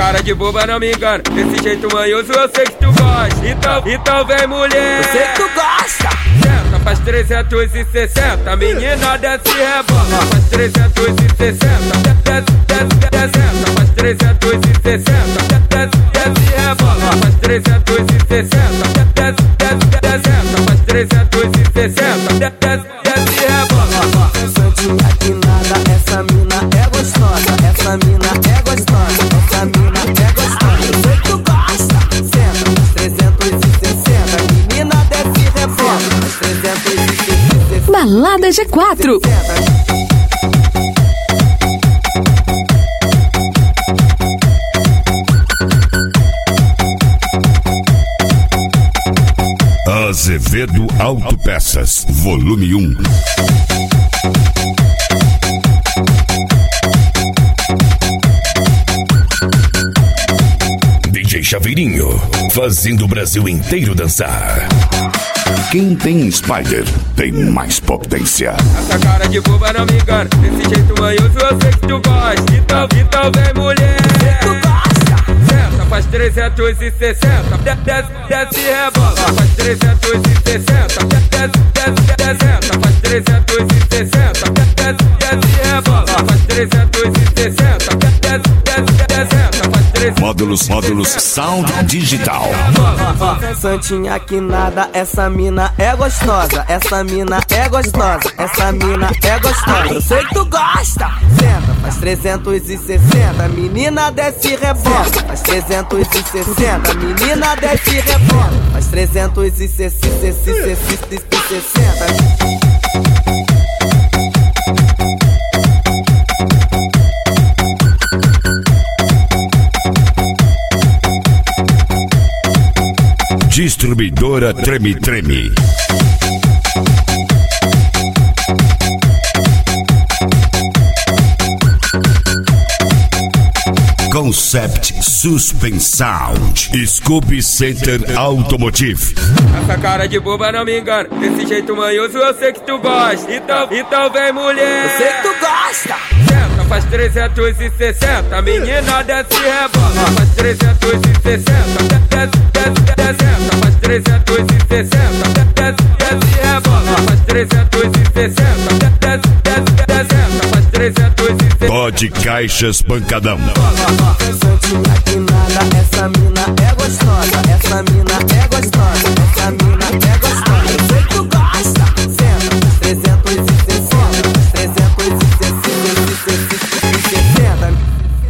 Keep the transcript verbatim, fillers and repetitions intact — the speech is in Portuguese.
cara de boba não me engana. Desse jeito manhoso eu sei que tu gosta. Então, então vem mulher, eu sei que tu gosta. Senta, faz trezentos e sessenta. Menina desce e rebola. Faz trezentos e sessenta. Desce, desce, desce. Faz trezentos e sessenta. Desce, desce e rebola. Faz trezentos e sessenta. Desce, desce, desce. Faz trezentos e sessenta. Desce, desce e rebola. Santinha que nada, essa mina é gostosa. Essa mina é gostosa. Essa mina é gostosa. Eu sei que tu gosta. Senta, faz trezentos e sessenta. Menina desce e rebola. Faz trezentos e sessenta. Balada G quatro. Azevedo Autopeças, volume um. D J Chaveirinho, fazendo o Brasil inteiro dançar. Quem tem Spider tem mais potência. Essa cara de boba não me engana. Desse jeito manhoso eu sei que tu gosta. Então, então vem mulher, tu gosta. Senta, faz trezentos e sessenta. Desce, desce e rebola. Faz trezentos e sessenta. Desce, desce, desce. Faz trezentos e sessenta. Desce, desce e rebola. Faz trezentos e sessenta. Desce, desce, desce. Faz trezentos. Módulos, módulos Sound Digital. Santinha que nada, essa mina é gostosa. Essa mina é gostosa. Essa mina é gostosa. Eu sei que tu gosta. Senta, faz trezentos e sessenta. Menina desce e rebola. Faz trezentos e sessenta. Menina desce e rebola. Faz trezentos e sessenta. Distribuidora Treme Treme. Concept Suspensound. Scoop Center Automotive. Essa cara de boba não me engana. Desse jeito manhoso eu sei que tu gosta. Então, então vem mulher, eu sei que tu gosta. Senta, faz trezentos e sessenta. Menina desce e rebola. Faz trezentos e sessenta. Desce, desce, desce. Faz trezentos e sessenta. Desce, desce e rebola. Faz trezentos e sessenta. Desce, desce, desce. Faz trezentos e sessenta. Todd Caixas Pancadão. Santinha que nada, essa mina é gostosa. Essa mina é gostosa. Essa mina é gostosa. Eu sei que tu gosta.